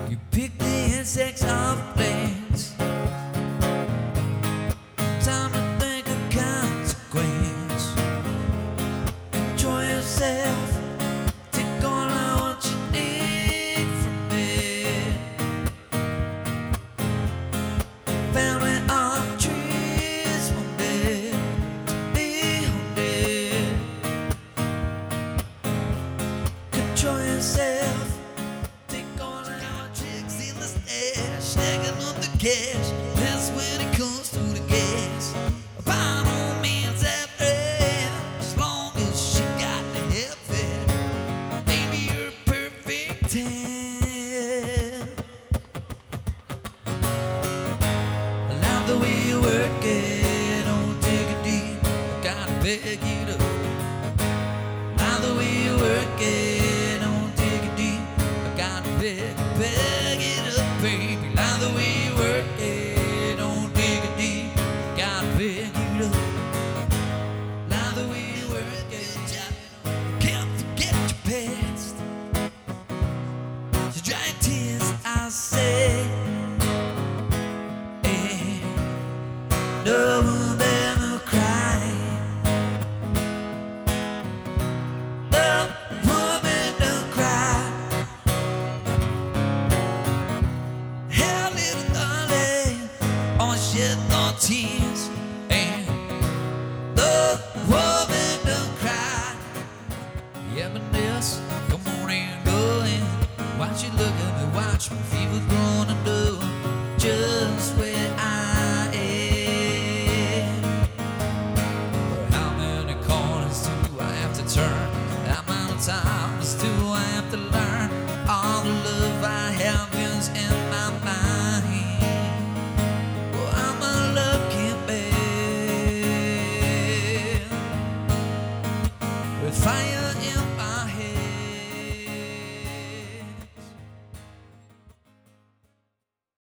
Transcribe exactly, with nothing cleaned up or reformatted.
You pick the insects off plants. Time to think of consequence. Enjoy yourself. Take all of what you need from it. Family on trees one day to be haunted. Control yourself. Stacking up the cash, that's when it comes to the gas. By no means have rest, as long as she got the help it. Baby, you're a perfect ten. I love the way you work it, don't take it deep, I gotta beg you to. Love the way you work it, don't take it deep, I gotta beg, beg it up, baby.